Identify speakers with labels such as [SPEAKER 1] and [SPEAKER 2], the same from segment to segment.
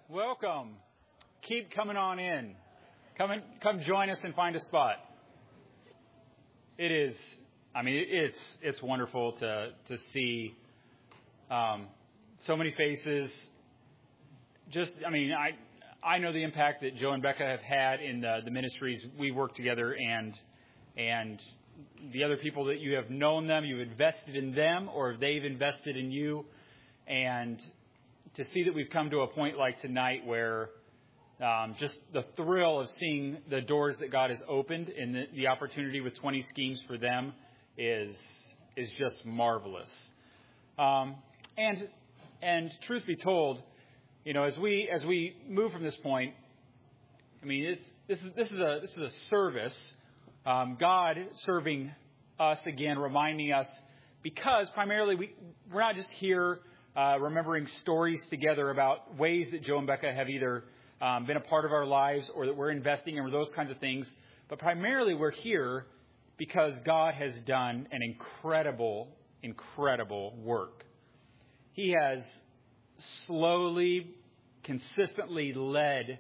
[SPEAKER 1] Welcome. Keep coming on in. Come join us and find a spot. It's wonderful to see so many faces. I know the impact that Joe and Becca have had in the ministries we work together, and the other people that you have known them, you've invested in them, or they've invested in you, and to see that we've come to a point like tonight where just the thrill of seeing the doors that God has opened and the opportunity with 20 schemes for them is just marvelous. And truth be told, as we move from this point, this is a service. God serving us again, reminding us, because primarily we're not just here remembering stories together about ways that Joe and Becca have either been a part of our lives or that we're investing in, or those kinds of things. But primarily we're here because God has done an incredible, incredible work. He has slowly, consistently led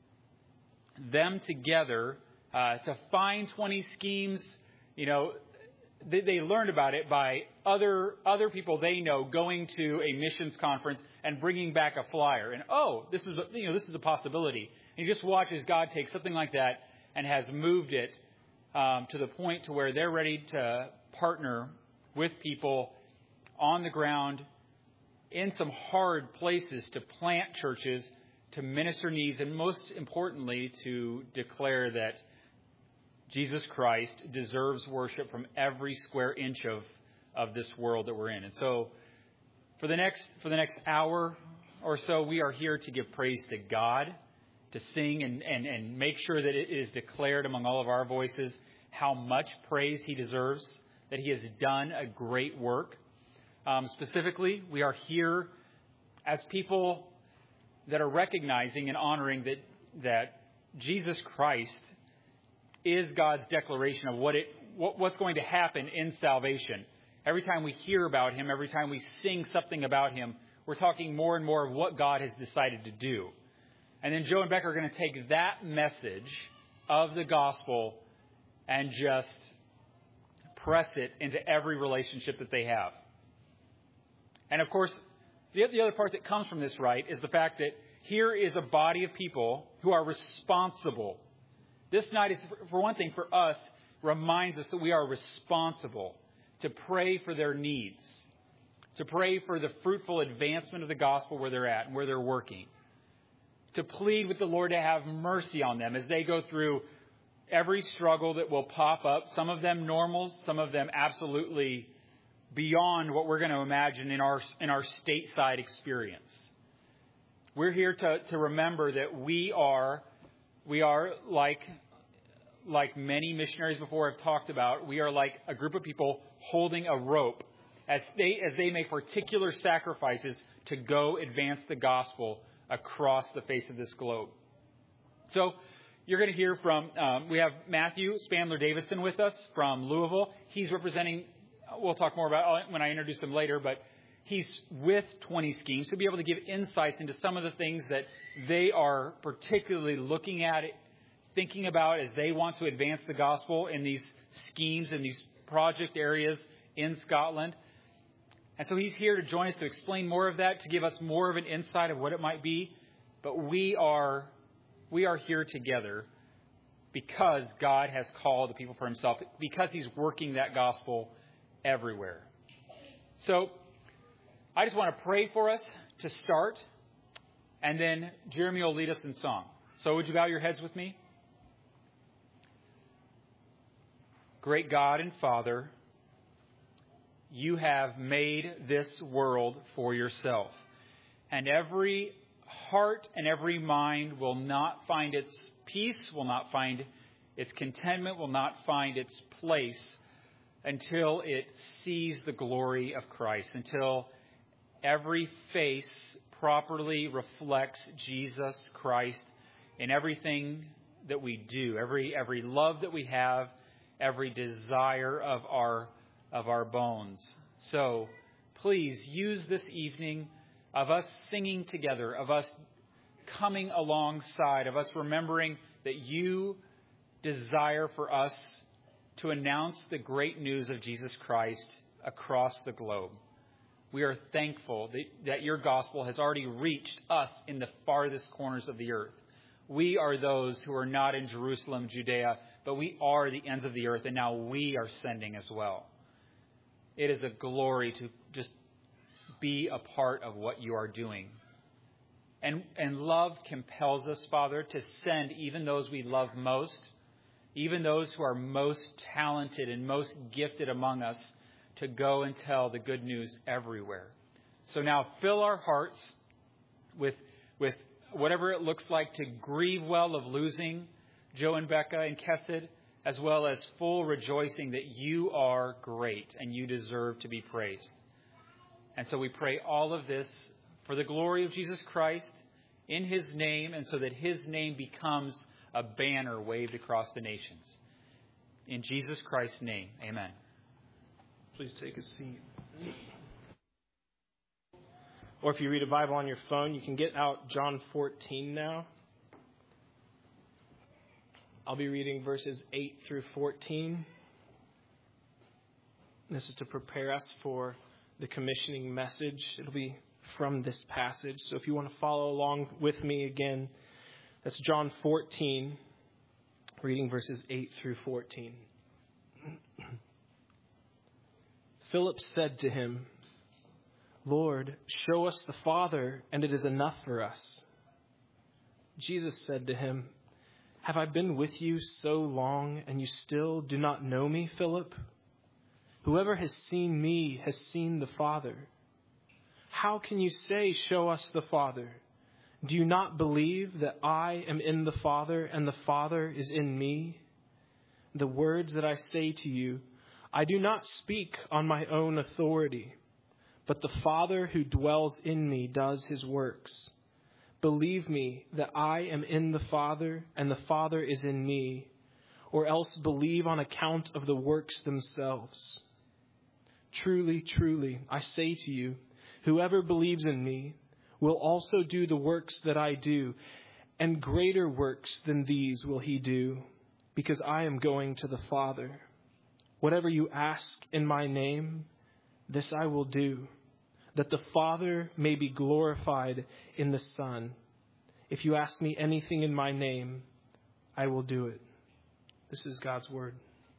[SPEAKER 1] them together to find 20 schemes. They learned about it by other people they know going to a missions conference and bringing back a flyer. And this is a possibility. And you just watch as God takes something like that and has moved it to the point to where they're ready to partner with people on the ground in some hard places to plant churches, to minister needs, and most importantly, to declare that Jesus Christ deserves worship from every square inch of this world that we're in. And so for the next hour or so, we are here to give praise to God, to sing and make sure that it is declared among all of our voices how much praise He deserves, that He has done a great work. Specifically, we are here as people that are recognizing and honoring that Jesus Christ is God's declaration of what's going to happen in salvation. Every time we hear about Him, every time we sing something about Him, we're talking more and more of what God has decided to do. And then Joe and Becca are going to take that message of the gospel and just press it into every relationship that they have. And of course, the other part that comes from this, right, is the fact that here is a body of people who are responsible. This night is, for one thing, for us, reminds us that we are responsible to pray for their needs, to pray for the fruitful advancement of the gospel where they're at and where they're working, to plead with the Lord to have mercy on them as they go through every struggle that will pop up, some of them normals, some of them absolutely beyond what we're going to imagine in our stateside experience. We're here to remember that we are like many missionaries before have talked about, we are like a group of people holding a rope as they make particular sacrifices to go advance the gospel across the face of this globe. So you're going to hear from, we have Matthew Spandler Davison with us from Louisville. He's representing, we'll talk more about it when I introduce him later, but he's with 20 schemes to be able to give insights into some of the things that they are particularly looking at, thinking about as they want to advance the gospel in these schemes and these project areas in Scotland. And so he's here to join us to explain more of that, to give us more of an insight of what it might be. But we are here together because God has called the people for Himself, because He's working that gospel everywhere. So I just want to pray for us to start, and then Jeremy will lead us in song. So would you bow your heads with me? Great God and Father, You have made this world for Yourself. And every heart and every mind will not find its peace, will not find its contentment, will not find its place until it sees the glory of Christ, until every face properly reflects Jesus Christ in everything that we do, every love that we have, every desire of our bones. So please use this evening of us singing together, of us coming alongside, of us remembering that you desire for us to announce the great news of Jesus Christ across the globe. We are thankful that your gospel has already reached us in the farthest corners of the earth. We are those who are not in Jerusalem, Judea, but we are the ends of the earth, and now we are sending as well. It is a glory to just be a part of what you are doing. And love compels us, Father, to send even those we love most, even those who are most talented and most gifted among us, to go and tell the good news everywhere. So now fill our hearts with whatever it looks like to grieve well of losing Joe and Becca and Kesed, as well as full rejoicing that you are great and you deserve to be praised. And so we pray all of this for the glory of Jesus Christ in his name, and so that his name becomes a banner waved across the nations. In Jesus Christ's name, amen.
[SPEAKER 2] Please take a seat. Or if you read a Bible on your phone, you can get out John 14 now. I'll be reading verses 8 through 14. This is to prepare us for the commissioning message. It'll be from this passage. So if you want to follow along with me again, that's John 14, reading verses 8 through 14. Philip said to him, "Lord, show us the Father, and it is enough for us." Jesus said to him, "Have I been with you so long, and you still do not know me, Philip? Whoever has seen me has seen the Father. How can you say, 'Show us the Father'? Do you not believe that I am in the Father, and the Father is in me? The words that I say to you, I do not speak on my own authority, but the Father who dwells in me does his works. Believe me that I am in the Father and the Father is in me, or else believe on account of the works themselves. Truly, truly, I say to you, whoever believes in me will also do the works that I do, and greater works than these will he do, because I am going to the Father. Whatever you ask in my name, this I will do, that the Father may be glorified in the Son. If you ask me anything in my name, I will do it." This is God's word.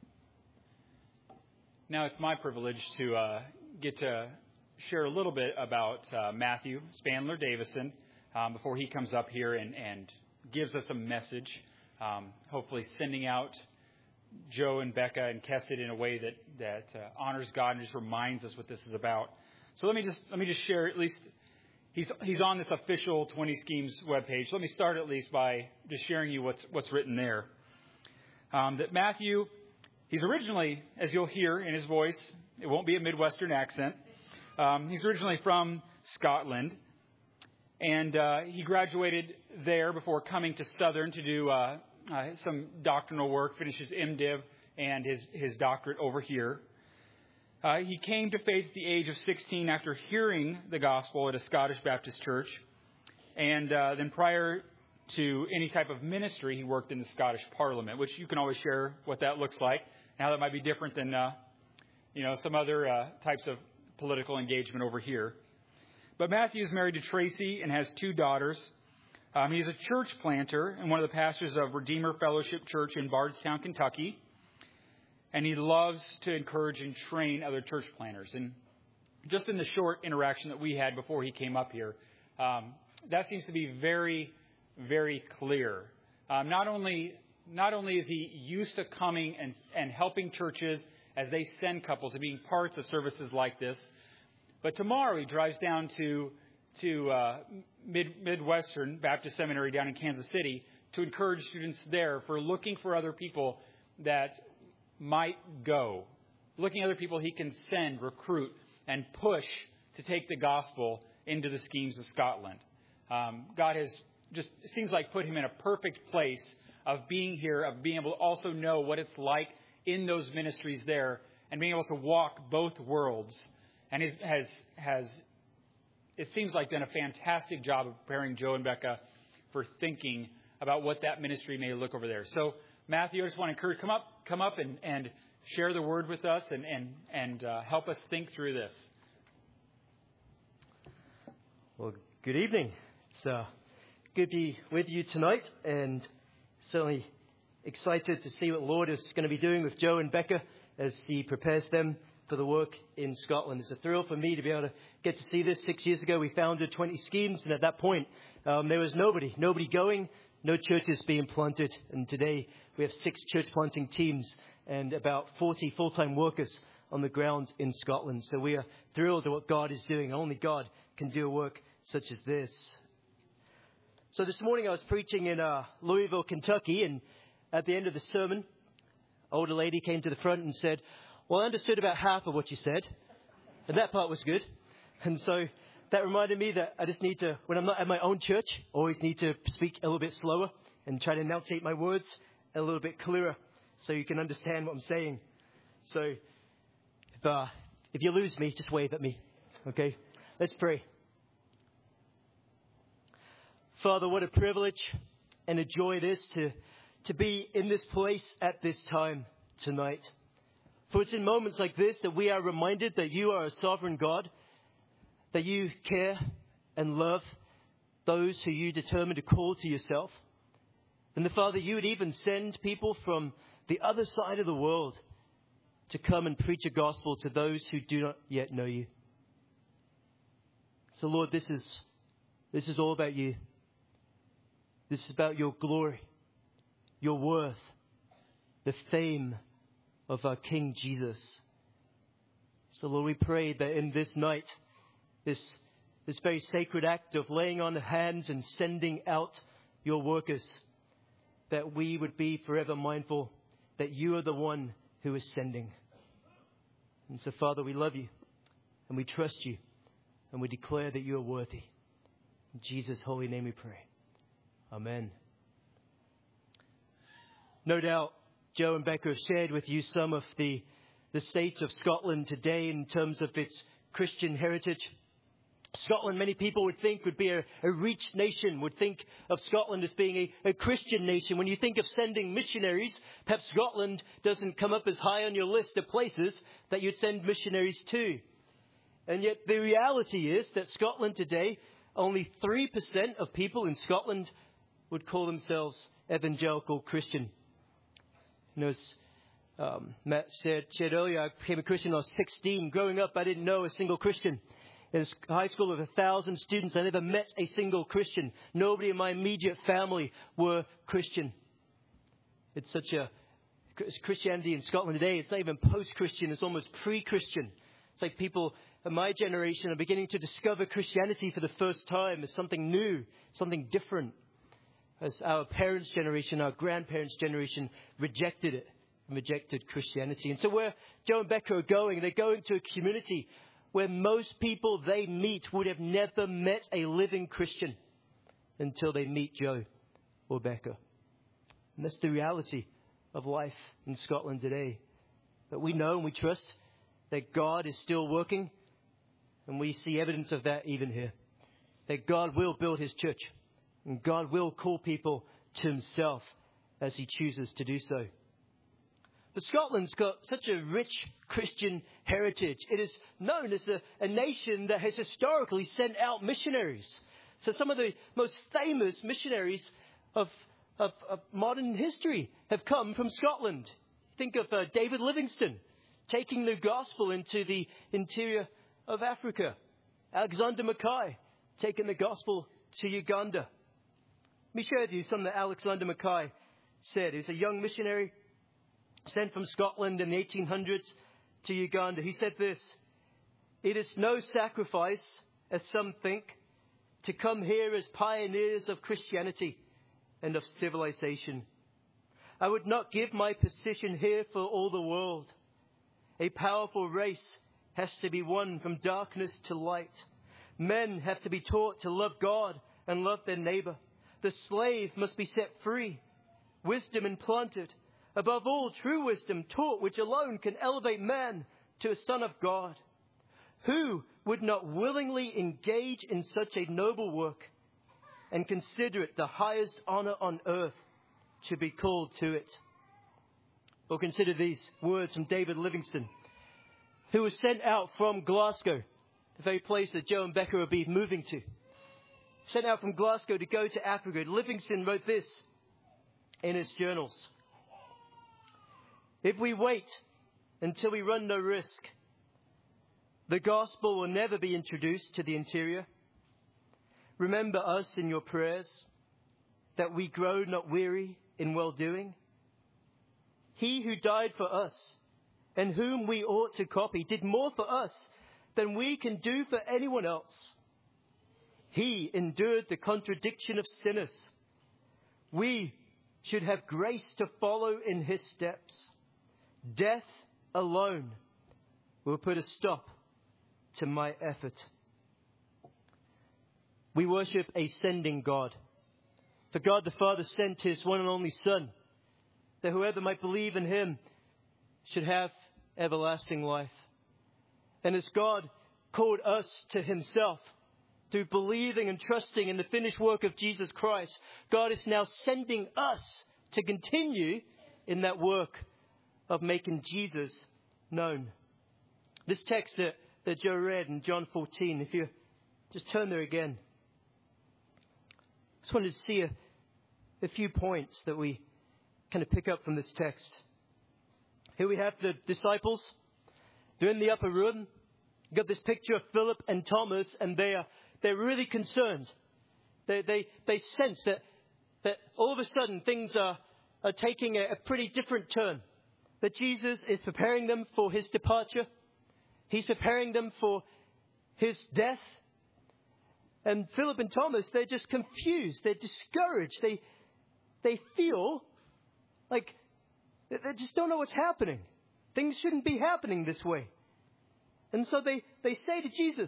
[SPEAKER 1] Now it's my privilege to get to share a little bit about Matthew Spandler Davison before he comes up here and gives us a message, hopefully sending out Joe and Becca and Kesed in a way that honors God and just reminds us what this is about. So let me just share, at least he's on this official 20 Schemes webpage. Let me start at least by just sharing you what's written there. That Matthew, he's originally, as you'll hear in his voice, it won't be a Midwestern accent. He's originally from Scotland, and he graduated there before coming to Southern to do some doctrinal work, finish his MDiv and his doctorate over here. He came to faith at the age of 16 after hearing the gospel at a Scottish Baptist church. And then prior to any type of ministry, he worked in the Scottish Parliament, which you can always share what that looks like. Now that might be different than some other types of political engagement over here. But Matthew is married to Tracy and has 2 daughters. He's a church planter and one of the pastors of Redeemer Fellowship Church in Bardstown, Kentucky. And he loves to encourage and train other church planters. And just in the short interaction that we had before he came up here, that seems to be very, very clear. Not only is he used to coming and helping churches as they send couples and being parts of services like this, but tomorrow he drives down to Midwestern Baptist Seminary down in Kansas City to encourage students there for looking for other people that might go, looking at other people he can send, recruit, and push to take the gospel into the schemes of Scotland. God has just, it seems like, put him in a perfect place of being here, of being able to also know what it's like in those ministries there, and being able to walk both worlds. And has it seems like, done a fantastic job of preparing Joe and Becca for thinking about what that ministry may look over there. So, Matthew, I just want to encourage, come up and share the word with us and help us think through this.
[SPEAKER 3] Well, good evening. It's good to be with you tonight, and certainly excited to see what the Lord is going to be doing with Joe and Becca as He prepares them for the work in Scotland. It's a thrill for me to be able to get to see this. 6 years ago, we founded 20 schemes, and at that point, there was nobody going, no churches being planted. And today, we have 6 church planting teams and about 40 full-time workers on the ground in Scotland. So we are thrilled at what God is doing. Only God can do a work such as this. So this morning, I was preaching in Louisville, Kentucky, and at the end of the sermon, an older lady came to the front and said, "Well, I understood about half of what you said." And that part was good. And so that reminded me that I just need to, when I'm not at my own church, always need to speak a little bit slower and try to enunciate my words a little bit clearer so you can understand what I'm saying. So if you lose me, just wave at me. Okay? Let's pray. Father, what a privilege and a joy it is to be in this place at this time tonight. For it's in moments like this that we are reminded that you are a sovereign God, that you care and love those who you determine to call to yourself. And the Father, you would even send people from the other side of the world to come and preach a gospel to those who do not yet know you. So Lord, this is all about you. This is about your glory, your worth, the fame of our King Jesus. So Lord, we pray that in this night, this very sacred act of laying on hands and sending out your workers, that we would be forever mindful that you are the one who is sending. And so, Father, we love you and we trust you and we declare that you are worthy. In Jesus' holy name we pray. Amen. No doubt, Joe and Becca have shared with you some of the state of Scotland today in terms of its Christian heritage. Scotland, many people would think, would be a rich nation, would think of Scotland as being a Christian nation. When you think of sending missionaries, perhaps Scotland doesn't come up as high on your list of places that you'd send missionaries to. And yet the reality is that Scotland today, only 3% of people in Scotland would call themselves evangelical Christian. You know, as Matt shared earlier, I became a Christian when I was 16. Growing up, I didn't know a single Christian. In a high school of 1,000 students, I never met a single Christian. Nobody in my immediate family were Christian. It's such a Christianity in Scotland today. It's not even post-Christian. It's almost pre-Christian. It's like people of my generation are beginning to discover Christianity for the first time as something new, something different. As our parents' generation, our grandparents' generation rejected it, rejected Christianity. And so where Joe and Becca are going, they're going to a community where most people they meet would have never met a living Christian until they meet Joe or Becca. And that's the reality of life in Scotland today. But we know and we trust that God is still working, and we see evidence of that even here. That God will build his church, and God will call people to himself as he chooses to do so. But Scotland's got such a rich Christian heritage. It is known as a nation that has historically sent out missionaries. So some of the most famous missionaries of modern history have come from Scotland. Think of David Livingstone taking the gospel into the interior of Africa. Alexander Mackay taking the gospel to Uganda. Let me share with you something that Alexander Mackay said. He was a young missionary sent from Scotland in the 1800s to Uganda. He said this: "It is no sacrifice, as some think, to come here as pioneers of Christianity and of civilization. I would not give my position here for all the world. A powerful race has to be won from darkness to light. Men have to be taught to love God and love their neighbor. The slave must be set free. Wisdom implanted. Above all, true wisdom taught, which alone can elevate man to a son of God. Who would not willingly engage in such a noble work and consider it the highest honor on earth to be called to it. Or consider these words from David Livingstone, who was sent out from Glasgow, the very place that Joe and Becca will be moving to. Sent out from Glasgow to go to Africa. Livingstone wrote this in his journals. If we wait until we run no risk, the gospel will never be introduced to the interior. Remember us in your prayers, that we grow not weary in well-doing. He who died for us, and whom we ought to copy, did more for us than we can do for anyone else. He endured the contradiction of sinners. We should have grace to follow in his steps. Death alone will put a stop to my effort. We worship a sending God. For God the Father sent his one and only Son, that whoever might believe in him should have everlasting life. And as God called us to himself through believing and trusting in the finished work of Jesus Christ, God is now sending us to continue in that work of making Jesus known. This text that Joe read in John 14, if you just turn there again. I just wanted to see a few points that we kind of pick up from this text. Here we have the disciples. They're in the upper room. You've got this picture of Philip and Thomas, and they're really concerned. They sense that all of a sudden things are taking a pretty different turn. That Jesus is preparing them for his departure. He's preparing them for his death. And Philip and Thomas, they're just confused. They're discouraged. They feel like they just don't know what's happening. Things shouldn't be happening this way. And so they say to Jesus,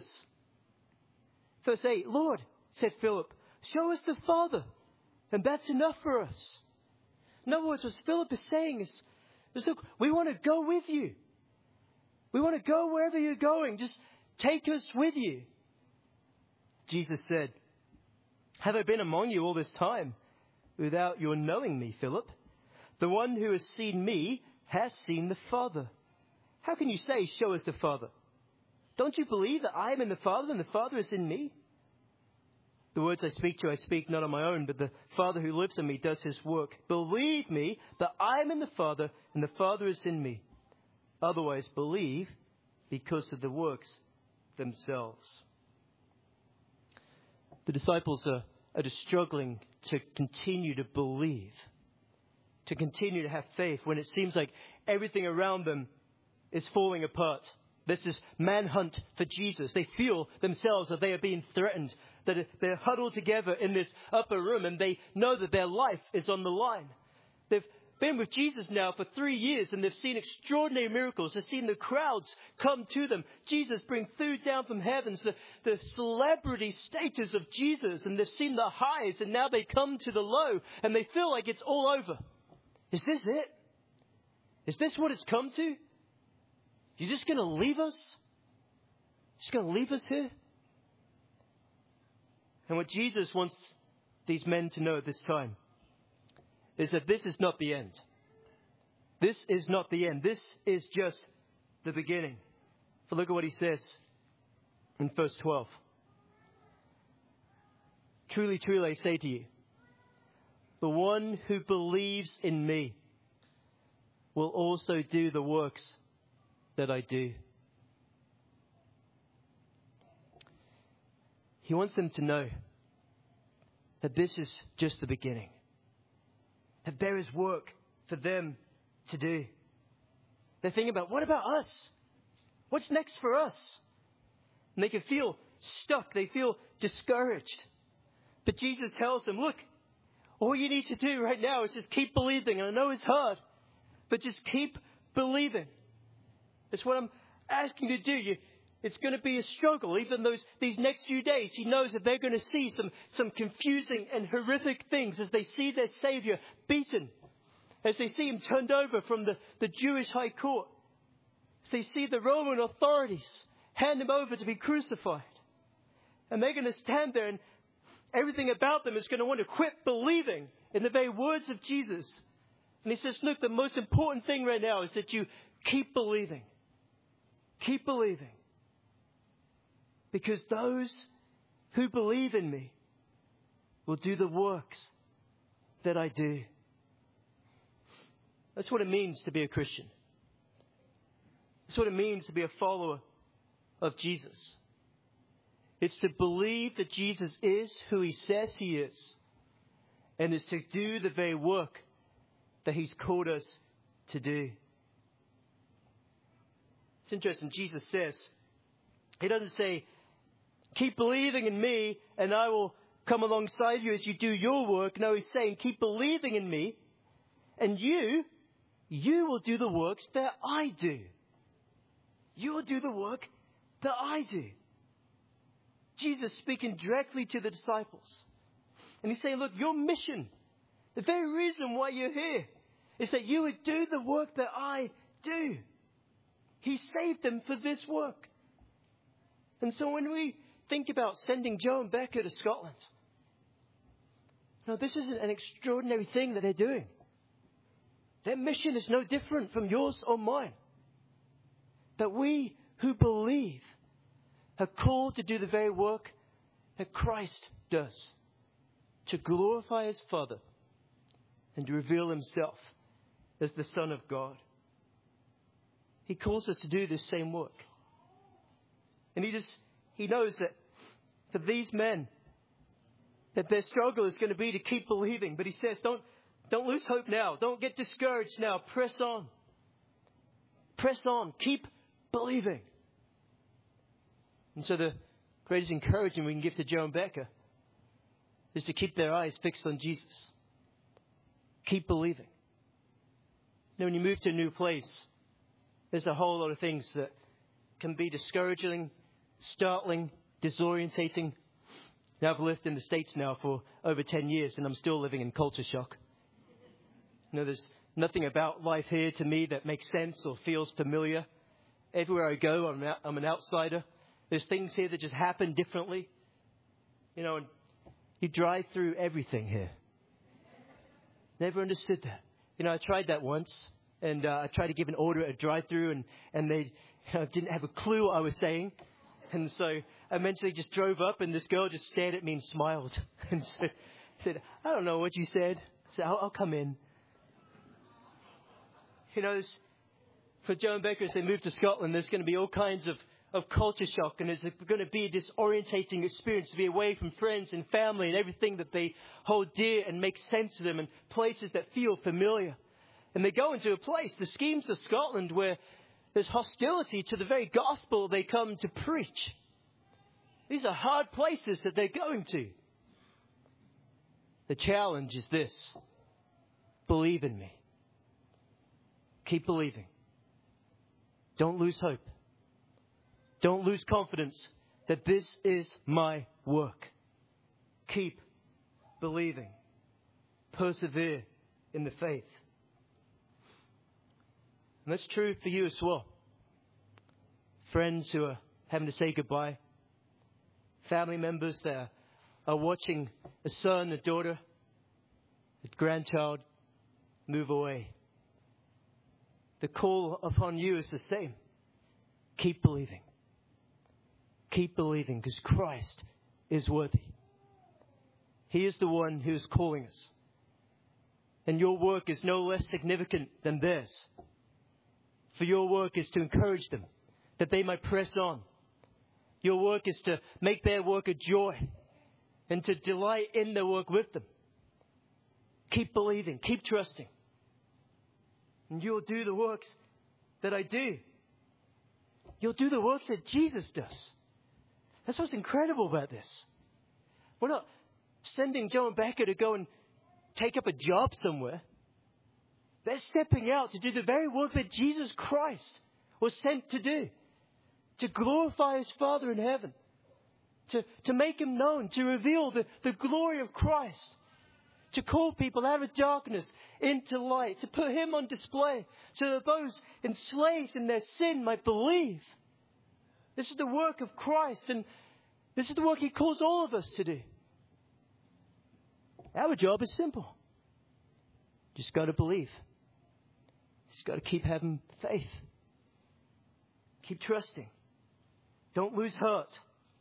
[SPEAKER 3] verse 8, Lord, said Philip, show us the Father, and that's enough for us. In other words, what Philip is saying is look, we want to go with you. We want to go wherever you're going. Just take us with you. Jesus said, have I been among you all this time without your knowing me, Philip? The one who has seen me has seen the Father. How can you say, show us the Father? Don't you believe that I am in the Father and the Father is in me? The words I speak to you, I speak not on my own, but the Father who lives in me does his work. Believe me that I am in the Father and the Father is in me. Otherwise, believe because of the works themselves. The disciples are just struggling to continue to believe, to continue to have faith when it seems like everything around them is falling apart. This is manhunt for Jesus. They feel themselves that they are being threatened, that they're huddled together in this upper room and they know that their life is on the line. They've been with Jesus now for 3 years and they've seen extraordinary miracles. They've seen the crowds come to them. Jesus bring food down from heavens, the celebrity status of Jesus, and they've seen the highs and now they come to the low and they feel like it's all over. Is this it? Is this what it's come to? You're just going to leave us? Just going to leave us here? And what Jesus wants these men to know at this time is that this is not the end. This is not the end. This is just the beginning. So look at what he says in verse 12. Truly, truly, I say to you, the one who believes in me will also do the works that I do. He wants them to know that this is just the beginning. That there is work for them to do. They're thinking about, what about us? What's next for us? And they can feel stuck. They feel discouraged. But Jesus tells them, look, all you need to do right now is just keep believing. And I know it's hard, but just keep believing. It's what I'm asking you to do. It's going to be a struggle. Even these next few days, he knows that they're going to see some confusing and horrific things as they see their Savior beaten, as they see him turned over from the Jewish high court, as they see the Roman authorities hand him over to be crucified. And they're going to stand there and Everything about them is going to want to quit believing in the very words of Jesus. And he says, look, the most important thing right now is that you keep believing. Keep believing. Because those who believe in me will do the works that I do. That's what it means to be a Christian. That's what it means to be a follower of Jesus. It's to believe that Jesus is who he says he is, and is to do the very work that he's called us to do. It's interesting, Jesus says, he doesn't say, keep believing in me and I will come alongside you as you do your work. No, he's saying, keep believing in me and you will do the works that I do. You will do the work that I do. Jesus speaking directly to the disciples. And he's saying, look, your mission, the very reason why you're here, is that you would do the work that I do. He saved them for this work. And so when we think about sending Joe and Becca to Scotland, this isn't an extraordinary thing that they're doing. Their mission is no different from yours or mine. That we who believe are called to do the very work that Christ does, to glorify his Father and to reveal himself as the Son of God. He calls us to do this same work. And he knows that for these men, that their struggle is going to be to keep believing. But he says, don't lose hope now. Don't get discouraged now. Press on. Press on. Keep believing. And so the greatest encouragement we can give to Joe and Becca is to keep their eyes fixed on Jesus. Keep believing. When you move to a new place, there's a whole lot of things that can be discouraging, startling, disorientating. Now, I've lived in the States now for over 10 years and I'm still living in culture shock. There's nothing about life here to me that makes sense or feels familiar. Everywhere I go, I'm an outsider. There's things here that just happen differently. And you drive through everything here. Never understood that. I tried that once, and I tried to give an order at a drive-through, and they didn't have a clue what I was saying. And so I eventually just drove up, and this girl just stared at me and smiled. And said, I don't know what you said. I said, I'll come in. For Joe and Becca, as they move to Scotland, there's going to be all kinds of culture shock, and it's going to be a disorientating experience to be away from friends and family and everything that they hold dear and make sense to them, and places that feel familiar. And they go into a place, the schemes of Scotland, where there's hostility to the very gospel they come to preach. These are hard places that they're going to. The challenge is this: believe in me. Keep believing. Don't lose hope. Don't lose confidence that this is my work. Keep believing. Persevere in the faith. And that's true for you as well. Friends who are having to say goodbye. Family members that are watching a son, a daughter, a grandchild move away. The call upon you is the same. Keep believing. Keep believing, because Christ is worthy. He is the one who is calling us. And your work is no less significant than theirs. For your work is to encourage them, that they might press on. Your work is to make their work a joy and to delight in their work with them. Keep believing, keep trusting. And you'll do the works that I do. You'll do the works that Jesus does. That's what's incredible about this. We're not sending Joe and Becca to go and take up a job somewhere. They're stepping out to do the very work that Jesus Christ was sent to do. To glorify his Father in heaven. To make him known. To reveal the glory of Christ. To call people out of darkness into light. To put him on display so that those enslaved in their sin might believe. This is the work of Christ, and this is the work he calls all of us to do. Our job is simple. Just got to believe. Just got to keep having faith. Keep trusting. Don't lose heart.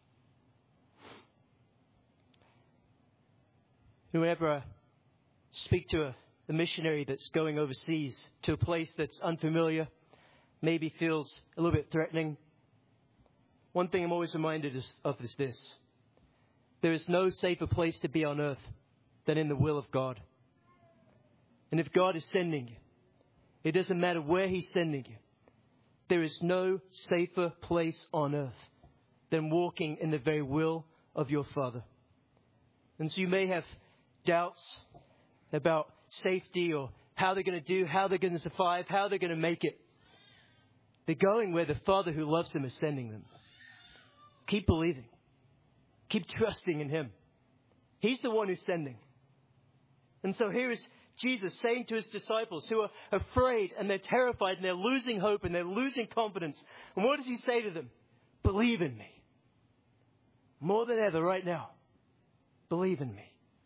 [SPEAKER 3] Whenever I speak to a missionary that's going overseas to a place that's unfamiliar, maybe feels a little bit threatening, one thing I'm always reminded of is this. There is no safer place to be on earth than in the will of God. And if God is sending you, it doesn't matter where He's sending you. There is no safer place on earth than walking in the very will of your Father. And so you may have doubts about safety or how they're going to do, how they're going to survive, how they're going to make it. They're going where the Father who loves them is sending them. Keep believing. Keep trusting in Him. He's the one who's sending. And so here is Jesus saying to His disciples who are afraid and they're terrified and they're losing hope and they're losing confidence. And what does He say to them? Believe in me. More than ever right now. Believe in me.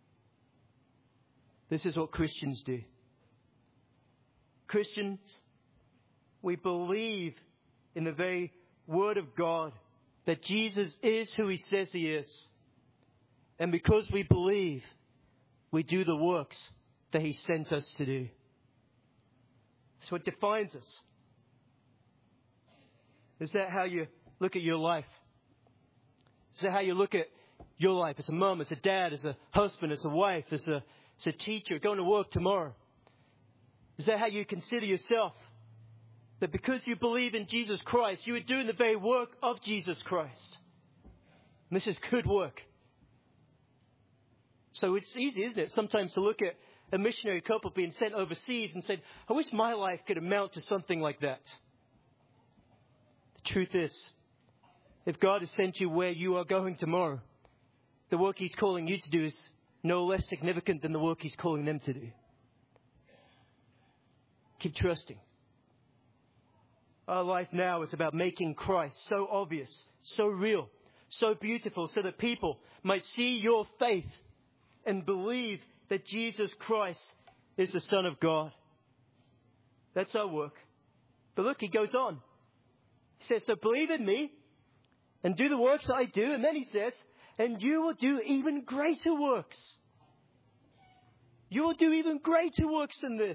[SPEAKER 3] This is what Christians do. Christians, we believe in the very Word of God that Jesus is who He says He is. And because we believe, we do the works that He sent us to do. That's what defines us. Is that how you look at your life? Is that how you look at your life as a mom, as a dad, as a husband, as a wife, as a teacher, going to work tomorrow? Is that how you consider yourself? That because you believe in Jesus Christ, you are doing the very work of Jesus Christ. And this is good work. So it's easy, isn't it, sometimes to look at a missionary couple being sent overseas and say, I wish my life could amount to something like that. The truth is, if God has sent you where you are going tomorrow, the work He's calling you to do is no less significant than the work He's calling them to do. Keep trusting. Our life now is about making Christ so obvious, so real, so beautiful, so that people might see your faith and believe that Jesus Christ is the Son of God. That's our work. But look, He goes on. He says, so believe in me and do the works I do. And then He says, and you will do even greater works. You will do even greater works than this.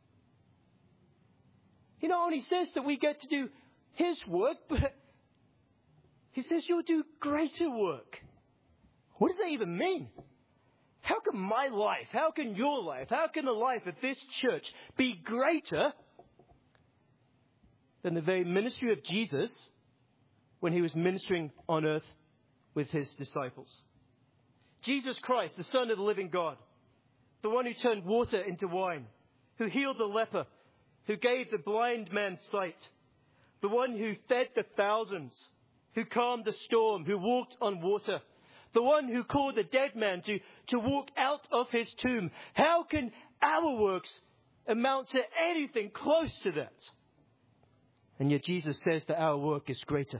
[SPEAKER 3] He not only says that we get to do His work, but He says you'll do greater work. What does that even mean? How can my life, how can your life, how can the life of this church be greater than the very ministry of Jesus when He was ministering on earth with His disciples? Jesus Christ, the Son of the living God, the one who turned water into wine, who healed the leper, who gave the blind man sight, the one who fed the thousands, who calmed the storm, who walked on water, the one who called the dead man to walk out of his tomb. How can our works amount to anything close to that? And yet Jesus says that our work is greater.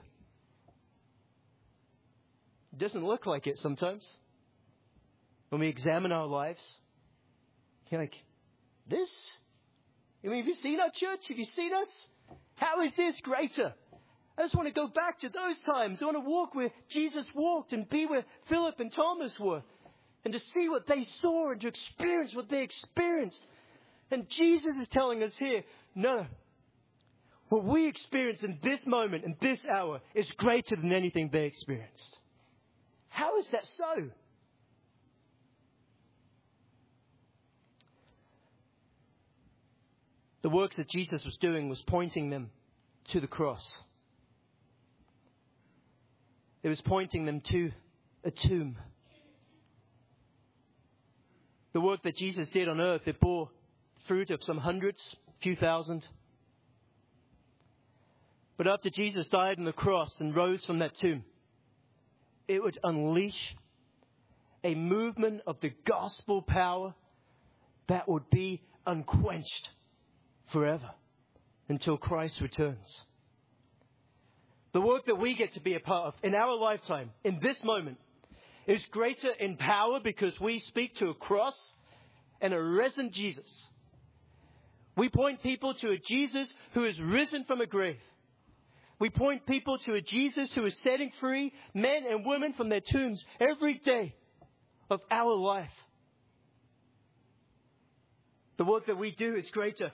[SPEAKER 3] It doesn't look like it sometimes. When we examine our lives, you're like, this? I mean, have you seen our church? Have you seen us? How is this greater? I just want to go back to those times. I want to walk where Jesus walked and be where Philip and Thomas were. And to see what they saw and to experience what they experienced. And Jesus is telling us here, no. What we experience in this moment, in this hour, is greater than anything they experienced. How is that so? The works that Jesus was doing was pointing them to the cross. It was pointing them to a tomb. The work that Jesus did on earth, it bore fruit of some hundreds, few thousand. But after Jesus died on the cross and rose from that tomb, it would unleash a movement of the gospel power that would be unquenched forever until Christ returns. The work that we get to be a part of in our lifetime, in this moment, is greater in power because we speak to a cross and a risen Jesus. We point people to a Jesus who is risen from a grave. We point people to a Jesus who is setting free men and women from their tombs every day of our life. The work that we do is greater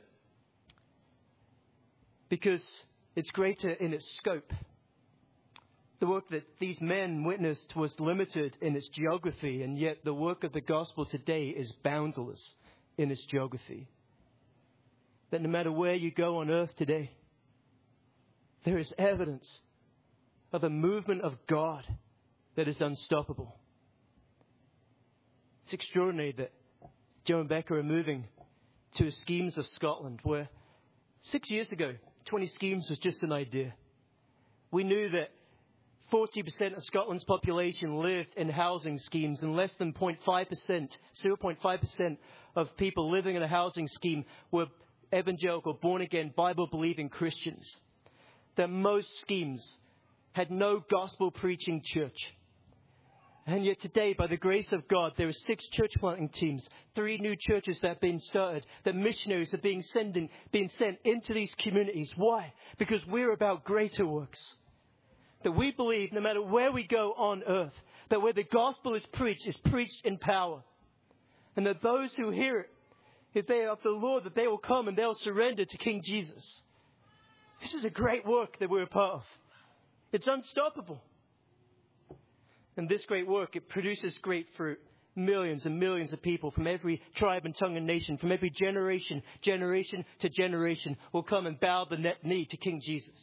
[SPEAKER 3] because it's greater in its scope. The work that these men witnessed was limited in its geography, and yet the work of the gospel today is boundless in its geography. That no matter where you go on earth today, there is evidence of a movement of God that is unstoppable. It's extraordinary that Joe and Becca are moving to schemes of Scotland, where 6 years ago, 20 schemes was just an idea. We knew that 40% of Scotland's population lived in housing schemes, and less than 0.5% of people living in a housing scheme were evangelical, born-again, Bible-believing Christians. That most schemes had no gospel-preaching church. And yet today, by the grace of God, there are 6 church planting teams, 3 new churches that have been started, that missionaries are being sent into these communities. Why? Because we're about greater works. That we believe no matter where we go on earth, that where the gospel is preached in power. And that those who hear it, if they are of the Lord, that they will come and they'll surrender to King Jesus. This is a great work that we're a part of. It's unstoppable. And this great work, it produces great fruit. Millions and millions of people from every tribe and tongue and nation, from every generation to generation, will come and bow the knee to King Jesus.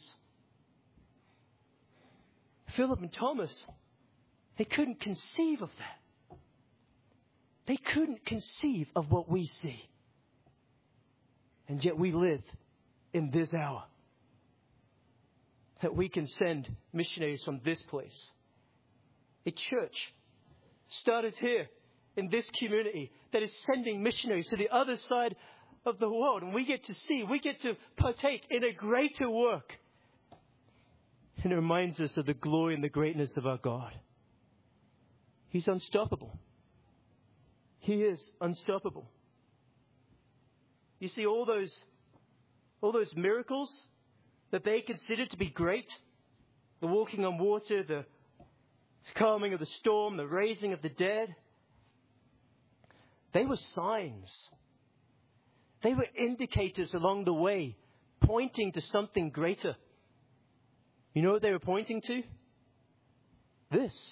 [SPEAKER 3] Philip and Thomas, they couldn't conceive of that. They couldn't conceive of what we see. And yet we live in this hour. That we can send missionaries from this place. A church started here in this community that is sending missionaries to the other side of the world. And we get to partake in a greater work. And it reminds us of the glory and the greatness of our God. He's unstoppable. He is unstoppable. You see, all those miracles that they considered to be great, the walking on water, the calming of the storm, the raising of the dead, they were signs. They were indicators along the way, pointing to something greater. You know what they were pointing to? This.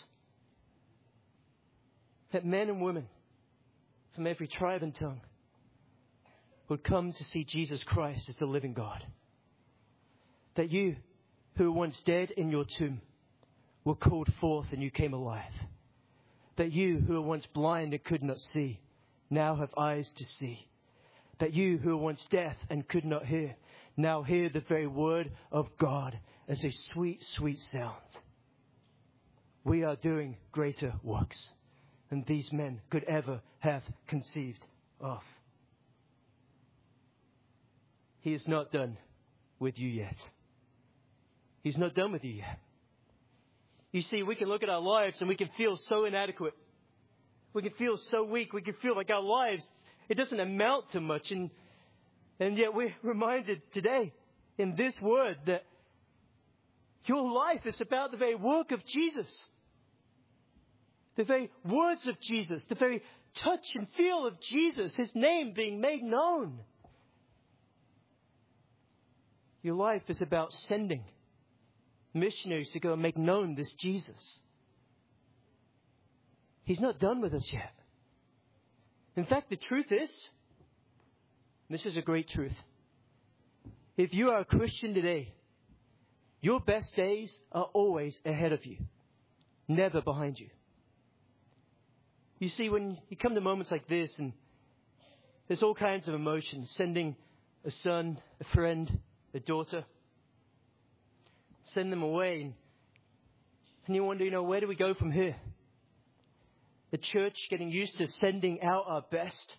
[SPEAKER 3] That men and women from every tribe and tongue would come to see Jesus Christ as the living God. That you, who were once dead in your tomb, were called forth and you came alive. That you, who were once blind and could not see, now have eyes to see. That you, who were once deaf and could not hear, now hear the very word of God as a sweet, sweet sound. We are doing greater works than these men could ever have conceived of. He is not done with you yet. He's not done with you yet. You see, we can look at our lives and we can feel so inadequate. We can feel so weak. We can feel like our lives, it doesn't amount to much. And yet we're reminded today in this word that your life is about the very work of Jesus. The very words of Jesus. The very touch and feel of Jesus. His name being made known. Your life is about sending missionaries to go and make known this Jesus. He's not done with us yet. In fact, the truth is, this is a great truth. If you are a Christian today, your best days are always ahead of you, never behind you. You see, when you come to moments like this, and there's all kinds of emotions, sending a son, a friend, a daughter, send them away, and you wonder, where do we go from here? The church getting used to sending out our best.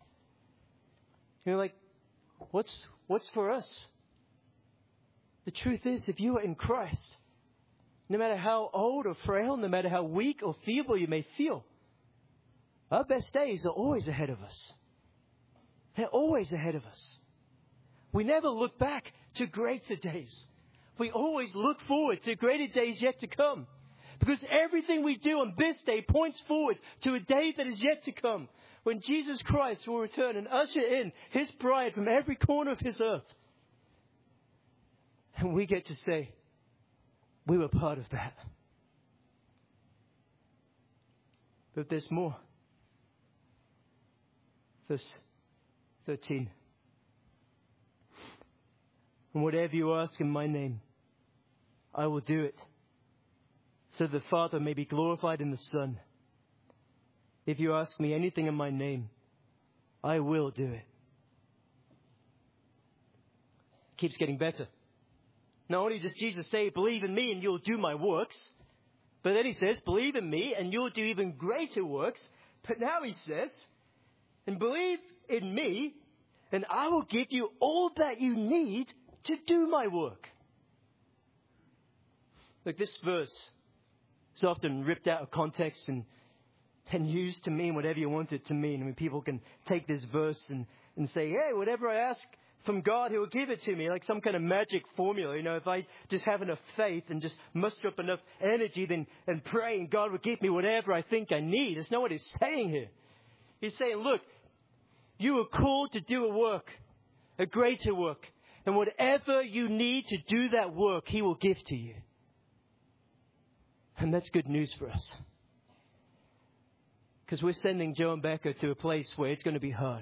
[SPEAKER 3] What's for us? The truth is, if you are in Christ, No matter how old or frail, no matter how weak or feeble you may feel, our best days are always ahead of us. They're always ahead of us. We never look back to greater days. We always look forward to greater days yet to come. Because everything we do on this day points forward to a day that is yet to come, when Jesus Christ will return and usher in His bride from every corner of His earth. And we get to say, we were part of that. But there's more. Verse 13. And whatever you ask in my name, I will do it, so the Father may be glorified in the Son. If you ask me anything in my name, I will do it. Keeps getting better. Not only does Jesus say, believe in me and you'll do my works, but then He says, believe in me and you'll do even greater works. But now He says, and believe in me and I will give you all that you need to do my work. Look, this verse is often ripped out of context and used to mean whatever you want it to mean. I mean, people can take this verse and say, hey, whatever I ask from God, He will give it to me, like some kind of magic formula. You know, if I just have enough faith and just muster up enough energy and pray, and God will give me whatever I think I need. That's not what He's saying here. He's saying, look, you are called to do a work, a greater work. And whatever you need to do that work, He will give to you. And that's good news for us. Because we're sending Joe and Becca to a place where it's going to be hard.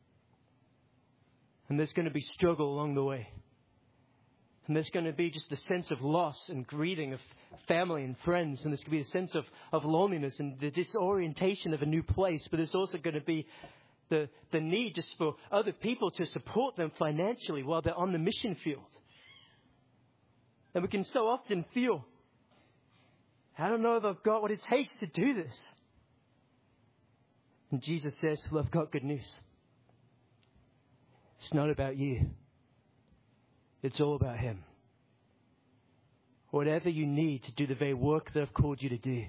[SPEAKER 3] And there's going to be struggle along the way. And there's going to be just a sense of loss and grieving of family and friends. And there's going to be a sense of loneliness and the disorientation of a new place. But there's also going to be the need just for other people to support them financially while they're on the mission field. And we can so often feel, I don't know if I've got what it takes to do this. And Jesus says, well, I've got good news. It's not about you. It's all about Him. Whatever you need to do the very work that I've called you to do,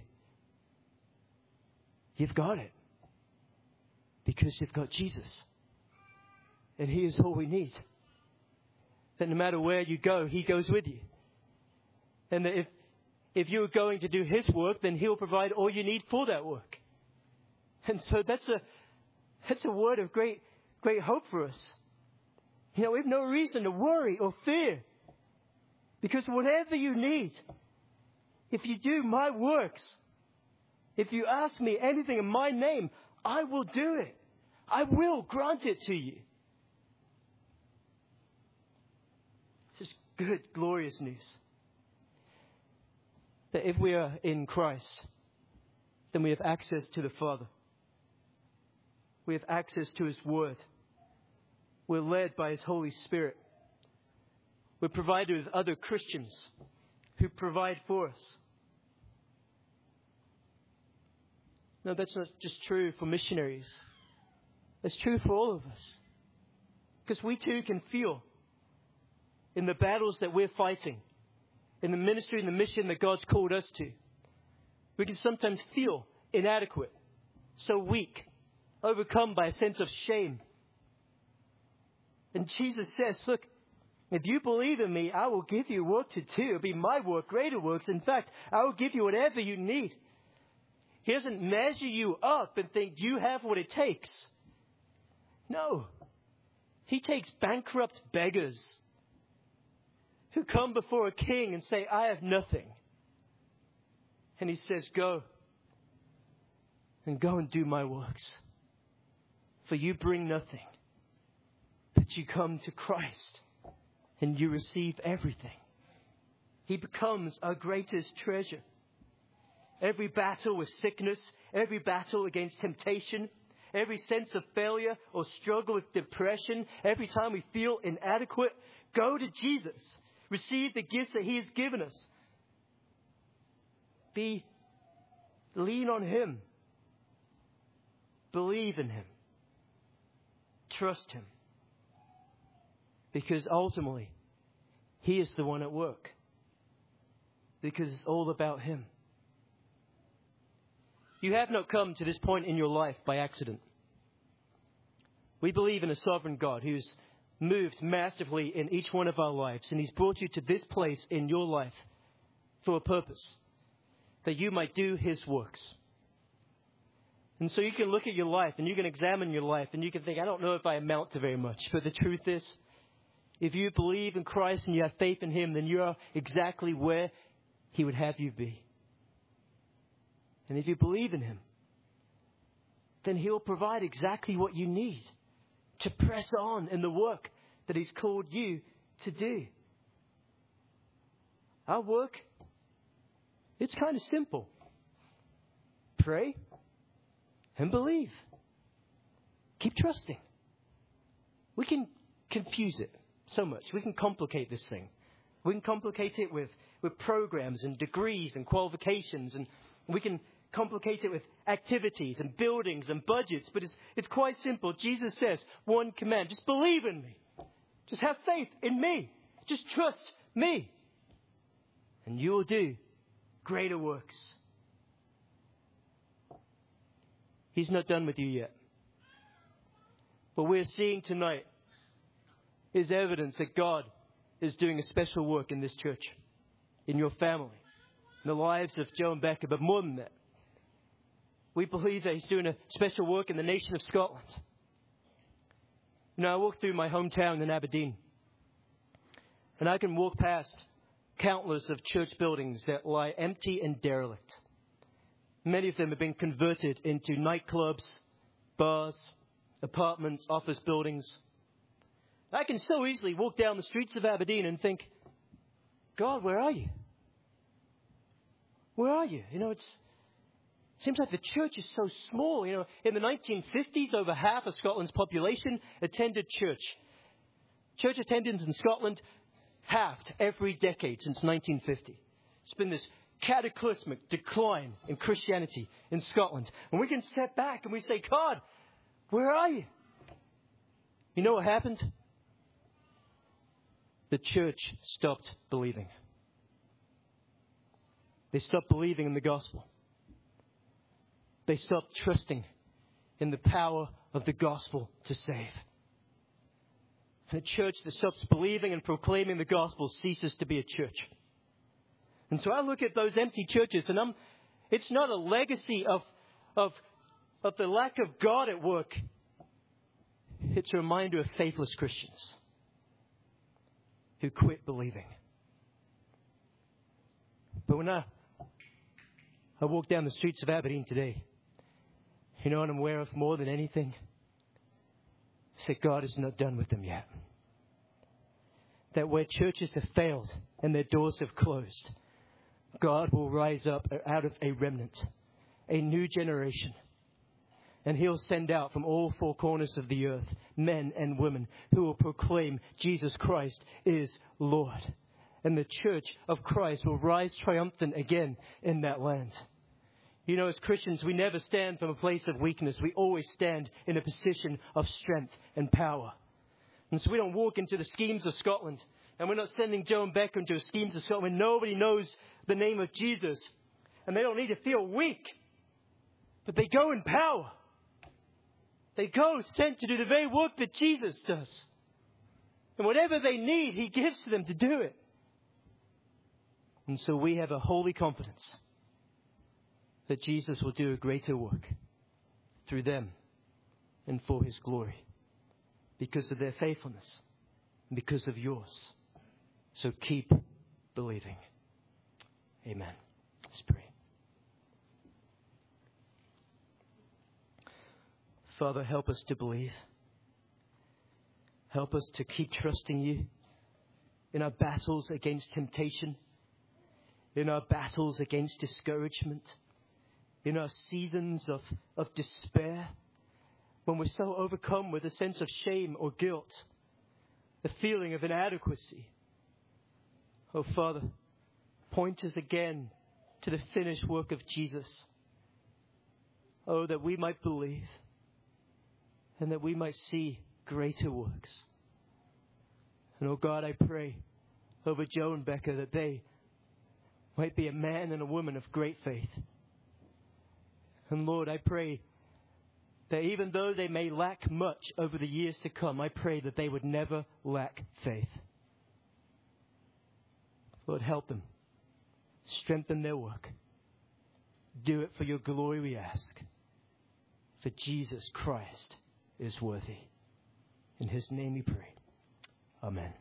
[SPEAKER 3] you've got it. Because you've got Jesus. And He is all we need. That no matter where you go, He goes with you. And that if you're going to do His work, then He'll provide all you need for that work. And so that's a word of great hope for us. You know, we have no reason to worry or fear. Because whatever you need, if you do my works, if you ask me anything in my name, I will do it. I will grant it to you. This is good, glorious news. That if we are in Christ, then we have access to the Father. We have access to His Word. We're led by His Holy Spirit. We're provided with other Christians who provide for us. No, that's not just true for missionaries. It's true for all of us. Because we too can feel in the battles that we're fighting, in the ministry and the mission that God's called us to, we can sometimes feel inadequate, so weak, overcome by a sense of shame. And Jesus says, look, if you believe in me, I will give you work to do. It'll be my work, greater works. In fact, I will give you whatever you need. He doesn't measure you up and think you have what it takes. No. He takes bankrupt beggars who come before a king and say, I have nothing. And He says, go. And go and do my works. For you bring nothing. But you come to Christ and you receive everything. He becomes our greatest treasure. Every battle with sickness, every battle against temptation, every sense of failure or struggle with depression, every time we feel inadequate, go to Jesus. Receive the gifts that He has given us. Lean on Him. Believe in Him. Trust Him. Because ultimately, He is the one at work. because it's all about Him. You have not come to this point in your life by accident. We believe in a sovereign God who's moved massively in each one of our lives, and He's brought you to this place in your life for a purpose, that you might do His works. And so you can look at your life and you can examine your life and you can think, I don't know if I amount to very much. But the truth is, if you believe in Christ and you have faith in Him, then you are exactly where He would have you be. And if you believe in Him, then He'll provide exactly what you need to press on in the work that He's called you to do. Our work, it's kind of simple. Pray and believe. Keep trusting. We can confuse it so much. We can complicate this thing. We can complicate it with programs and degrees and qualifications, and we can complicate it with activities and buildings and budgets. But it's quite simple. Jesus says, one command, just believe in me. Just have faith in me. Just trust me. And you will do greater works. He's not done with you yet. What we're seeing tonight is evidence that God is doing a special work in this church, in your family, in the lives of Joe and Becca. But more than that, we believe that He's doing a special work in the nation of Scotland. You know, I walk through my hometown in Aberdeen, and I can walk past countless of church buildings that lie empty and derelict. Many of them have been converted into nightclubs, bars, apartments, office buildings. I can so easily walk down the streets of Aberdeen and think, God, where are you? Where are you? You know, it seems like the church is so small. You know, in the 1950s, over half of Scotland's population attended church. Church attendance in Scotland halved every decade since 1950. It's been this cataclysmic decline in Christianity in Scotland. And we can step back and we say, God, where are you? You know what happened? The church stopped believing. They stopped believing in the gospel. They stopped trusting in the power of the gospel to save. And a church that stops believing and proclaiming the gospel ceases to be a church. And so I look at those empty churches, and it's not a legacy of the lack of God at work. It's a reminder of faithless Christians who quit believing. But when I walk down the streets of Aberdeen today, you know what I'm aware of more than anything? It's that God is not done with them yet. That where churches have failed and their doors have closed, God will rise up out of a remnant, a new generation. And He'll send out from all four corners of the earth men and women who will proclaim Jesus Christ is Lord. And the church of Christ will rise triumphant again in that land. You know, as Christians, we never stand from a place of weakness. We always stand in a position of strength and power. And so we don't walk into the schemes of Scotland. And we're not sending Joe and Becca into the schemes of Scotland when nobody knows the name of Jesus. And they don't need to feel weak. But they go in power. They go sent to do the very work that Jesus does. And whatever they need, He gives to them to do it. And so we have a holy confidence that Jesus will do a greater work through them and for His glory, because of their faithfulness and because of yours. So keep believing. Amen. Let's pray. Father, help us to believe. Help us to keep trusting You in our battles against temptation, in our battles against discouragement, in our seasons of despair, when we're so overcome with a sense of shame or guilt, the feeling of inadequacy. Oh, Father, point us again to the finished work of Jesus. Oh, that we might believe and that we might see greater works. And oh God, I pray over Joe and Becca that they might be a man and a woman of great faith. And Lord, I pray that even though they may lack much over the years to come, I pray that they would never lack faith. Lord, help them. Strengthen their work. Do it for your glory, we ask. For Jesus Christ is worthy. In his name we pray. Amen.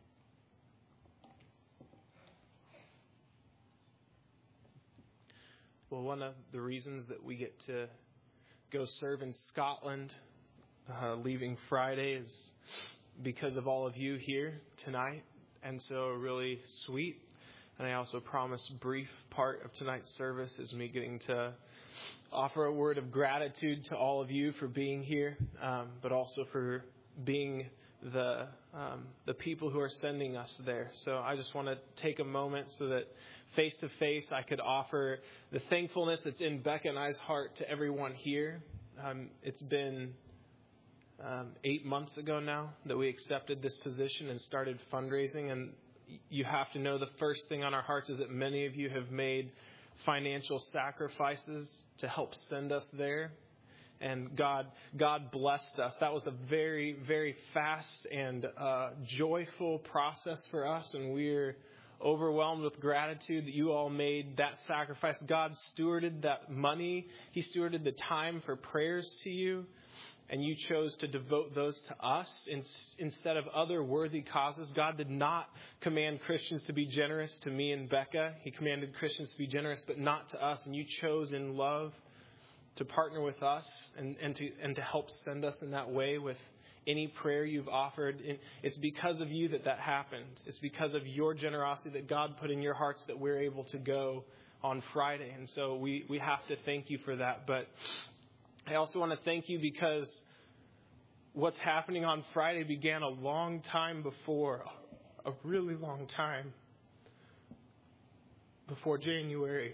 [SPEAKER 2] Well, one of the reasons that we get to go serve in Scotland leaving Friday is because of all of you here tonight. And so really sweet. And I also promise brief part of tonight's service is me getting to offer a word of gratitude to all of you for being here, but also for being the people who are sending us there. So I just want to take a moment so that face to face I could offer the thankfulness that's in Becca and I's heart to everyone here. It's been 8 months ago now that we accepted this position and started fundraising, and you have to know the first thing on our hearts is that many of you have made financial sacrifices to help send us there. And God blessed us. That was a very, very fast and joyful process for us. And we're overwhelmed with gratitude that you all made that sacrifice. God stewarded that money. He stewarded the time for prayers to you. And you chose to devote those to us instead of other worthy causes. God did not command Christians to be generous to me and Becca. He commanded Christians to be generous, but not to us. And you chose in love to partner with us and to help send us in that way with any prayer you've offered. It's because of you that happened. It's because of your generosity that God put in your hearts that we're able to go on Friday. And so we have to thank you for that. But I also want to thank you because what's happening on Friday began a long time before, a really long time before January.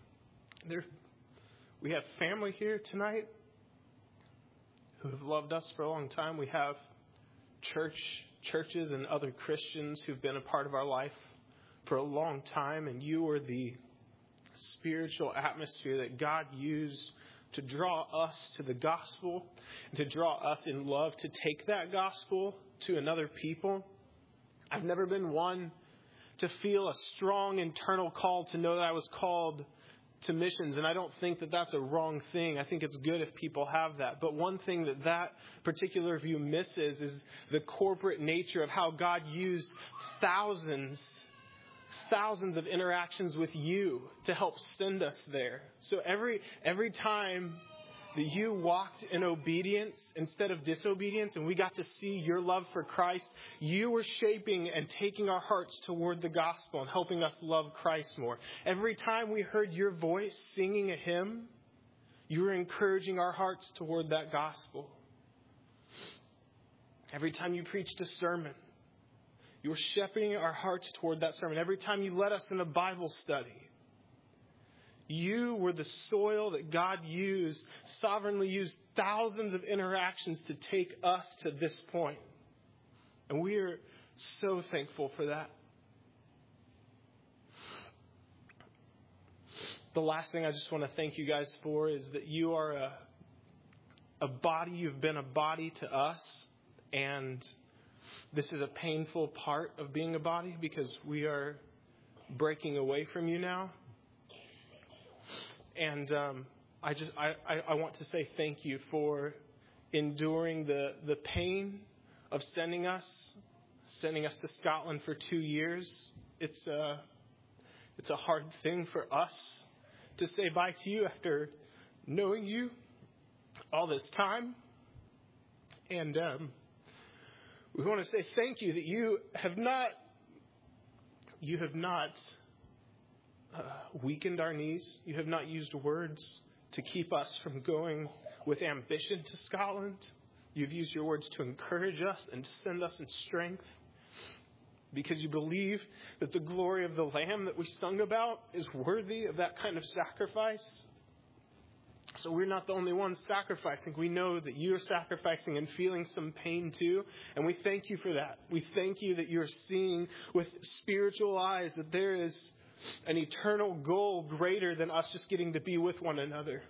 [SPEAKER 2] We have family here tonight who have loved us for a long time. We have churches and other Christians who've been a part of our life for a long time, and you are the spiritual atmosphere that God used to draw us to the gospel and to draw us in love to take that gospel to another people. I've never been one to feel a strong internal call to know that I was called to missions, and I don't think that that's a wrong thing. I think it's good if people have that. But one thing that particular view misses is the corporate nature of how God used thousands of interactions with you to help send us there. So every time that you walked in obedience instead of disobedience, and we got to see your love for Christ, you were shaping and taking our hearts toward the gospel and helping us love Christ more. Every time we heard your voice singing a hymn, you were encouraging our hearts toward that gospel. Every time you preached a sermon, you were shepherding our hearts toward that sermon. Every time you led us in a Bible study, you were the soil that God sovereignly used thousands of interactions to take us to this point. And we are so thankful for that. The last thing I just want to thank you guys for is that you are a body. You've been a body to us. And this is a painful part of being a body because we are breaking away from you now. And I want to say thank you for enduring the pain of sending us to Scotland for 2 years. It's a hard thing for us to say bye to you after knowing you all this time. And we want to say thank you that you have not weakened our knees. You have not used words to keep us from going with ambition to Scotland. You've used your words to encourage us and to send us in strength because you believe that the glory of the Lamb that we sung about is worthy of that kind of sacrifice. So we're not the only ones sacrificing. We know that you're sacrificing and feeling some pain too. And we thank you for that. We thank you that you're seeing with spiritual eyes that there is an eternal goal greater than us just getting to be with one another.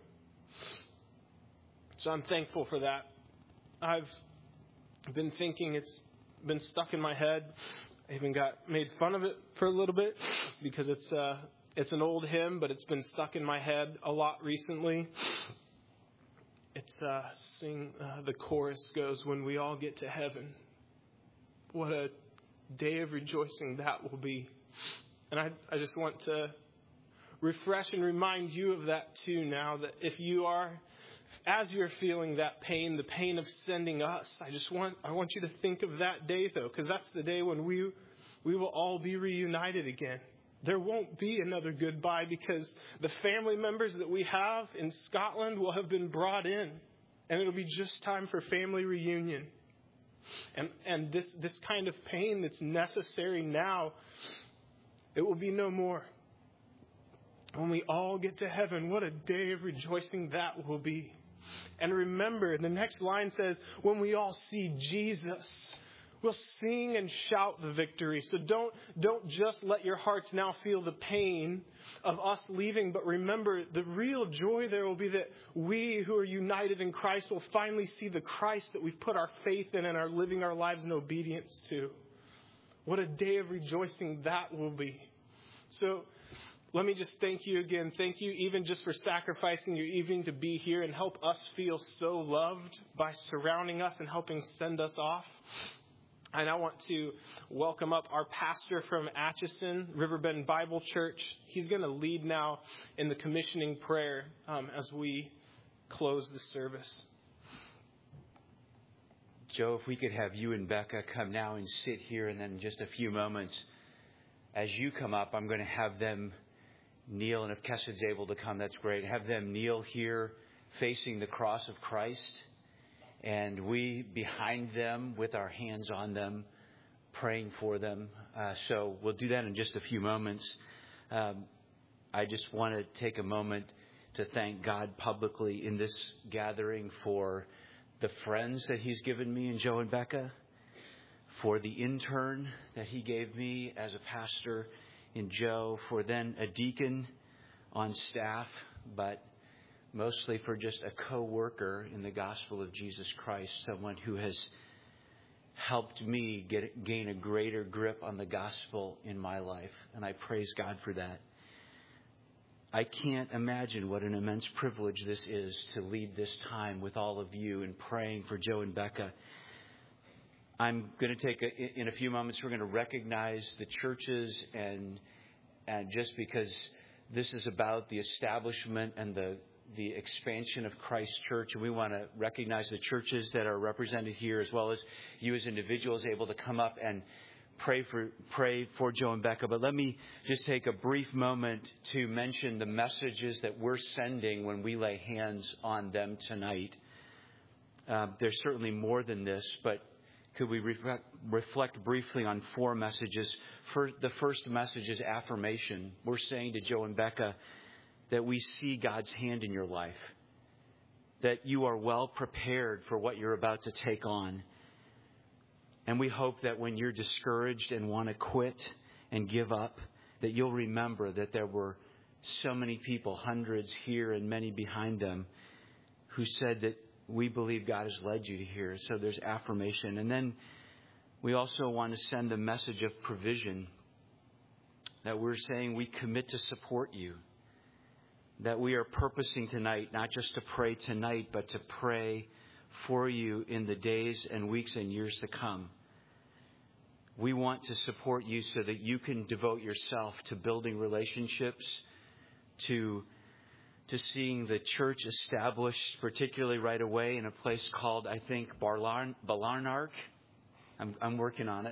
[SPEAKER 2] So I'm thankful for that. I've been thinking, it's been stuck in my head. I even got made fun of it for a little bit because it's an old hymn, but it's been stuck in my head a lot recently. It's the chorus goes, when we all get to heaven, what a day of rejoicing that will be. And I just want to refresh and remind you of that too now, that if you are, as you're feeling that pain, the pain of sending us, I want you to think of that day though, because that's the day when we will all be reunited again. There won't be another goodbye because the family members that we have in Scotland will have been brought in, and it'll be just time for family reunion. And this kind of pain that's necessary now, it will be no more. When we all get to heaven, what a day of rejoicing that will be. And remember, the next line says, when we all see Jesus, we'll sing and shout the victory. So don't just let your hearts now feel the pain of us leaving, but remember, the real joy there will be that we who are united in Christ will finally see the Christ that we've put our faith in and are living our lives in obedience to. What a day of rejoicing that will be. So let me just thank you again. Thank you even just for sacrificing your evening to be here and help us feel so loved by surrounding us and helping send us off. And I want to welcome up our pastor from Atchison, Riverbend Bible Church. He's going to lead now in the commissioning prayer as we close the service.
[SPEAKER 4] Joe, if we could have you and Becca come now and sit here, and then in just a few moments, as you come up, I'm going to have them kneel. And if Kessed's able to come, that's great. Have them kneel here facing the cross of Christ. And we behind them with our hands on them, praying for them. So we'll do that in just a few moments. I just want to take a moment to thank God publicly in this gathering for the friends that He's given me and Joe and Becca, for the intern that He gave me as a pastor in Joe, for then a deacon on staff, but mostly for just a co-worker in the gospel of Jesus Christ, someone who has helped me gain a greater grip on the gospel in my life. And I praise God for that. I can't imagine what an immense privilege this is to lead this time with all of you in praying for Joe and Becca. I'm going to take, in a few moments, we're going to recognize the churches, and just because this is about the establishment and the expansion of Christ Church, and we want to recognize the churches that are represented here, as well as you as individuals able to come up and pray for Joe and Becca. But let me just take a brief moment to mention the messages that we're sending when we lay hands on them tonight. There's certainly more than this, but could we reflect briefly on 4 messages? The first message is affirmation. We're saying to Joe and Becca that we see God's hand in your life, that you are well prepared for what you're about to take on. And we hope that when you're discouraged and want to quit and give up, that you'll remember that there were so many people, hundreds here and many behind them, who said that we believe God has led you to here. So there's affirmation. And then we also want to send a message of provision, that we're saying we commit to support you, that we are purposing tonight, not just to pray tonight, but to pray for you in the days and weeks and years to come. We want to support you so that you can devote yourself to building relationships, to seeing the church established, particularly right away in a place called, I think, Balarnark. I'm working on it.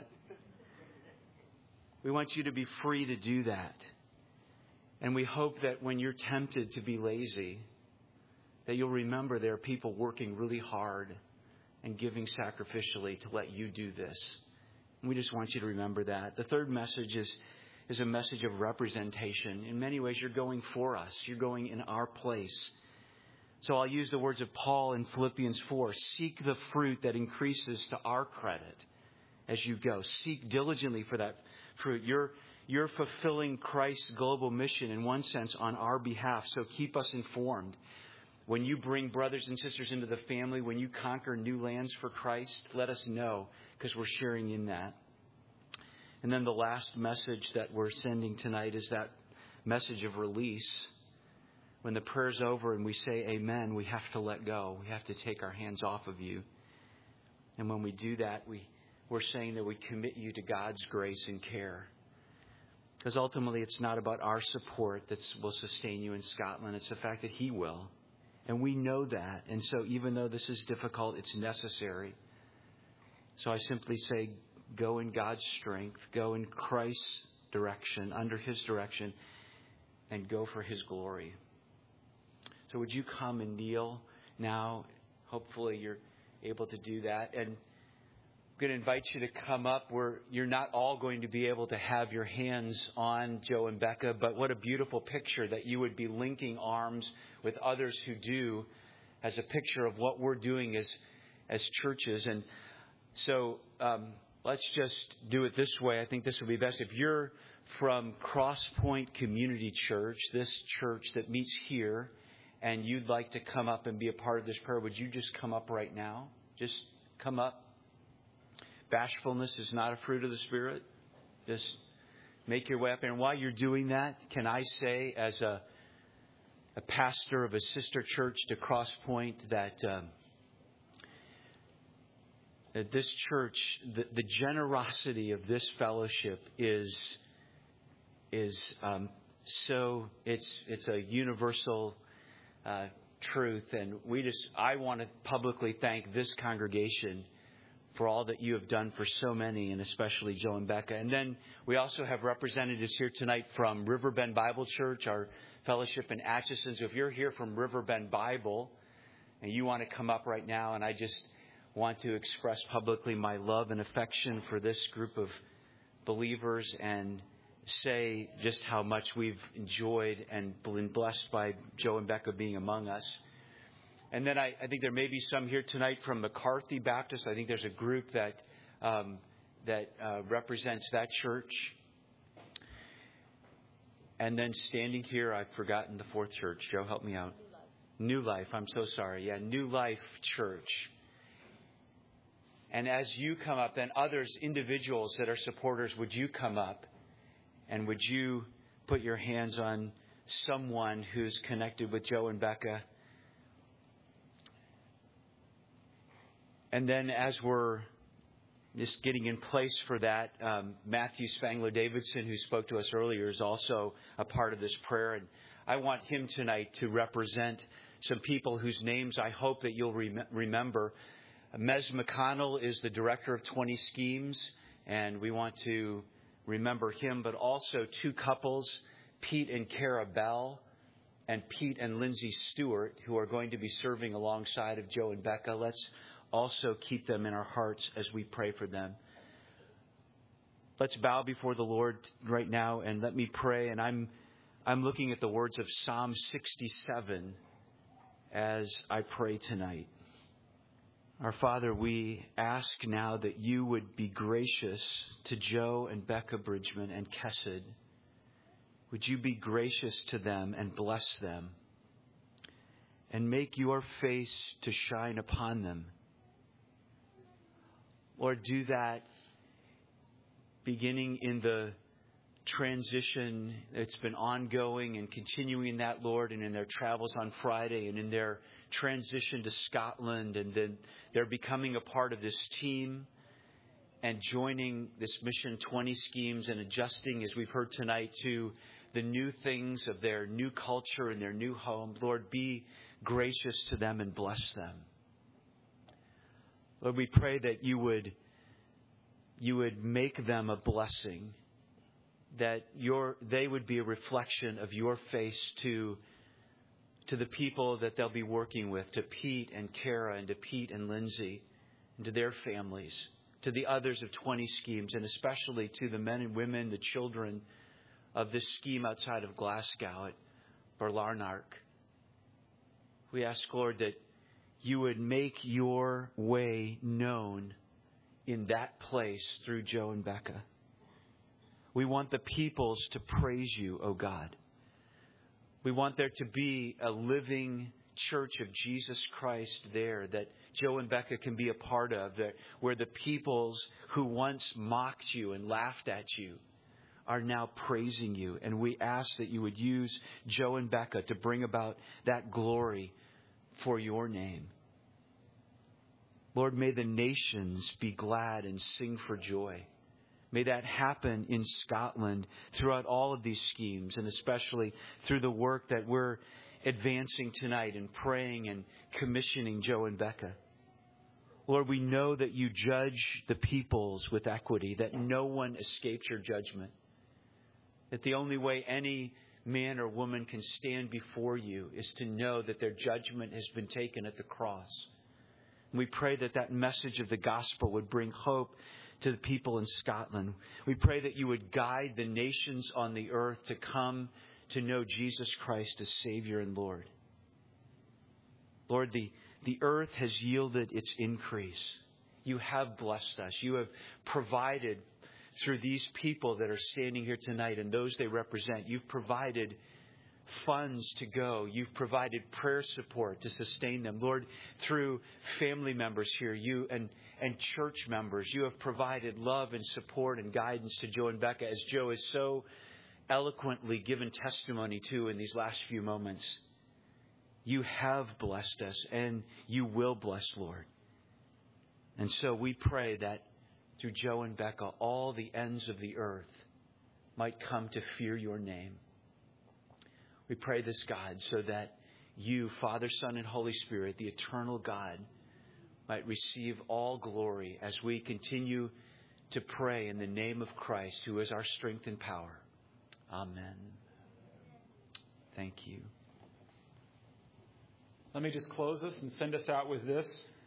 [SPEAKER 4] We want you to be free to do that. And we hope that when you're tempted to be lazy, that you'll remember there are people working really hard and giving sacrificially to let you do this. And we just want you to remember that. The third message is a message of representation. In many ways, you're going for us. You're going in our place. So I'll use the words of Paul in Philippians 4. Seek the fruit that increases to our credit as you go. Seek diligently for that fruit. you're fulfilling Christ's global mission in one sense on our behalf. So keep us informed. When you bring brothers and sisters into the family, when you conquer new lands for Christ, let us know, because we're sharing in that. And then the last message that we're sending tonight is that message of release. When the prayer's over and we say amen, we have to let go. We have to take our hands off of you. And when we do that, we're saying that we commit you to God's grace and care. Because ultimately, it's not about our support that will sustain you in Scotland. It's the fact that He will. And we know that. And so even though this is difficult, it's necessary. So I simply say, go in God's strength, go in Christ's direction, under His direction, and go for His glory. So would you come and kneel now? Hopefully you're able to do that. And I'm going to invite you to come up where you're not all going to be able to have your hands on Joe and Becca, but what a beautiful picture that you would be linking arms with others who do, as a picture of what we're doing as churches. And so let's just do it this way. I think this would be best. If you're from Crosspoint Community Church, this church that meets here, and you'd like to come up and be a part of this prayer, would you just come up right now? Just come up. Bashfulness is not a fruit of the Spirit. Just make your way up. And while you're doing that, can I say, as a pastor of a sister church to Crosspoint, that this church, the generosity of this fellowship is so it's a universal truth. And I want to publicly thank this congregation for all that you have done for so many, and especially Joe and Becca. And then we also have representatives here tonight from Riverbend Bible Church, our fellowship in Atchison. So if you're here from Riverbend Bible and you want to come up right now, and I just want to express publicly my love and affection for this group of believers and say just how much we've enjoyed and been blessed by Joe and Becca being among us. And then I think there may be some here tonight from McCarthy Baptist. I think there's a group that represents that church. And then standing here, I've forgotten the fourth church. Joe, help me out. New Life. I'm so sorry. Yeah, New Life Church. And as you come up, then others, individuals that are supporters, would you come up and would you put your hands on someone who's connected with Joe and Becca? And then as we're just getting in place for that, Matthew Spangler Davidson, who spoke to us earlier, is also a part of this prayer. And I want him tonight to represent some people whose names I hope that you'll remember. Mez McConnell is the director of 20 Schemes, and we want to remember him, but also two couples, Pete and Cara Bell, and Pete and Lindsay Stewart, who are going to be serving alongside of Joe and Becca. Let's also keep them in our hearts as we pray for them. Let's bow before the Lord right now and let me pray. And I'm looking at the words of Psalm 67 as I pray tonight. Our Father, we ask now that you would be gracious to Joe and Becca Bridgman and Kesed. Would you be gracious to them and bless them and make your face to shine upon them? Lord, do that beginning in the transition that's been ongoing and continuing that, Lord, and in their travels on Friday and in their transition to Scotland, and then they're becoming a part of this team and joining this Mission 20 Schemes and adjusting, as we've heard tonight, to the new things of their new culture and their new home. Lord, be gracious to them and bless them. Lord, we pray that you would make them a blessing, that they would be a reflection of your face to the people that they'll be working with, to Pete and Cara and to Pete and Lindsay and to their families, to the others of 20 Schemes, and especially to the men and women, the children of this scheme outside of Glasgow at Barlarnark. We ask, Lord, that you would make your way known in that place through Joe and Becca. We want the peoples to praise you, O God. We want there to be a living church of Jesus Christ there that Joe and Becca can be a part of, that where the peoples who once mocked you and laughed at you are now praising you. And we ask that you would use Joe and Becca to bring about that glory for your name. Lord, may the nations be glad and sing for joy. May that happen in Scotland throughout all of these schemes, and especially through the work that we're advancing tonight and praying and commissioning Joe and Becca. Lord, we know that you judge the peoples with equity, that no one escapes your judgment, that the only way any man or woman can stand before you is to know that their judgment has been taken at the cross. And we pray that that message of the gospel would bring hope to the people in Scotland. We pray that you would guide the nations on the earth to come to know Jesus Christ as Savior and Lord. Lord, the earth has yielded its increase. You have blessed us. You have provided through these people that are standing here tonight and those they represent. You've provided funds to go. You've provided prayer support to sustain them. Lord, through family members here, you and church members, you have provided love and support and guidance to Joe and Becca, as Joe has so eloquently given testimony to in these last few moments. You have blessed us and you will bless, Lord. And so we pray that through Joe and Becca, all the ends of the earth might come to fear your name. We pray this, God, so that you, Father, Son, and Holy Spirit, the eternal God, might receive all glory as we continue to pray in the name of Christ, who is our strength and power. Amen. Thank you.
[SPEAKER 1] Let me just close this and send us out with this.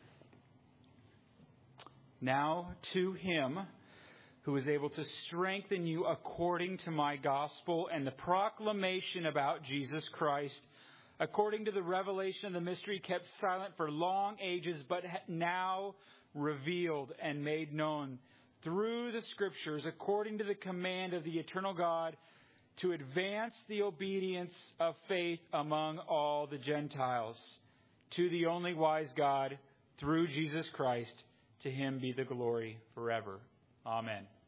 [SPEAKER 1] Now to him who is able to strengthen you according to my gospel and the proclamation about Jesus Christ, according to the revelation of the mystery kept silent for long ages, but now revealed and made known through the Scriptures, according to the command of the eternal God, to advance the obedience of faith among all the Gentiles. To the only wise God, through Jesus Christ, to him be the glory forever. Amen.